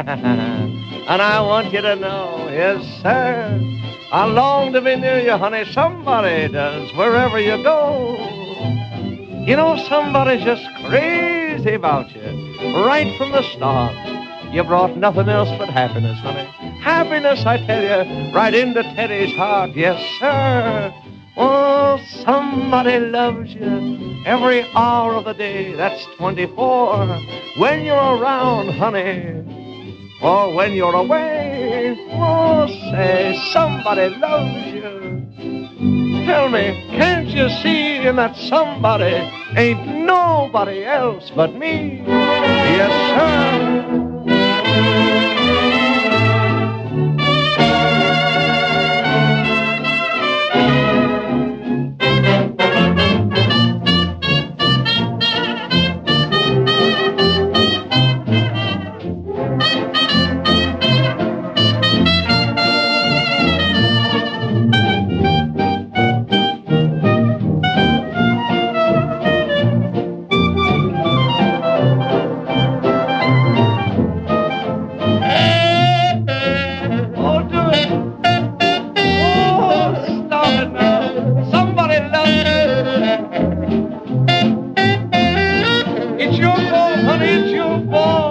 And I want you to know, yes, sir, I long to be near you, honey. Somebody does, wherever you go. You know, somebody's just crazy about you, right from the start. You brought nothing else but happiness, honey. Happiness, I tell you, right into Teddy's heart, yes, sir. Oh, somebody loves you every hour of the day, that's 24. When you're around, honey, or when you're away, oh, say, somebody loves you. Tell me, can't you see in that somebody ain't nobody else but me? Yes, sir. It's your fault, honey, it's your fault.